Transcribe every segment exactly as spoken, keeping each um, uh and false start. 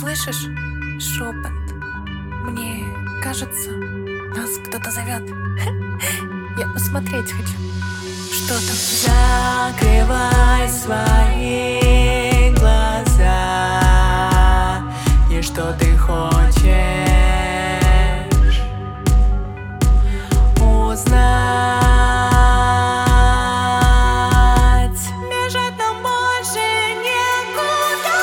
слышишь? Шепот. Мне кажется, нас кто-то зовет. Я посмотреть хочу. Что там? Закрывай свои глаза. И что ты хочешь узнать? Бежать нам больше некуда.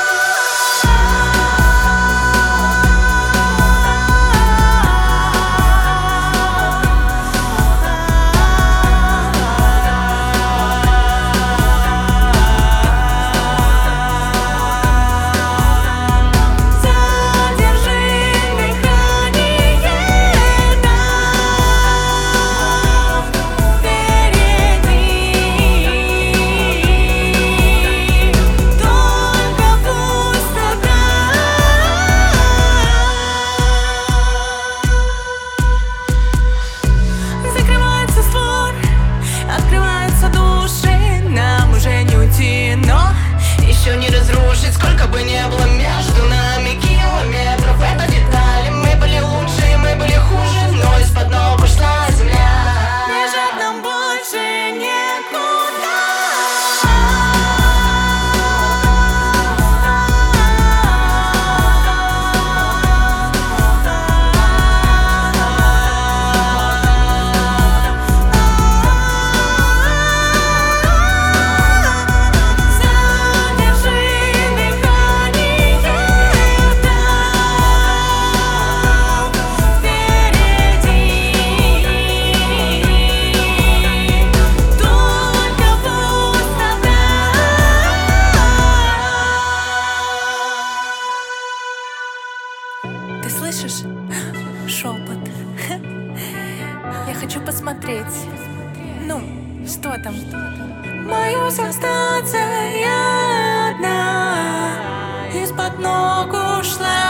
Еще не разрушить, сколько бы не было между нами километров. Это детали, мы были лучше, мы были хуже, но из-под ног ушла земля. Бежать нам больше некуда. Ты слышишь? Шепот. Я хочу посмотреть. Ну, что там? Боюсь остаться я одна. Из-под ног ушла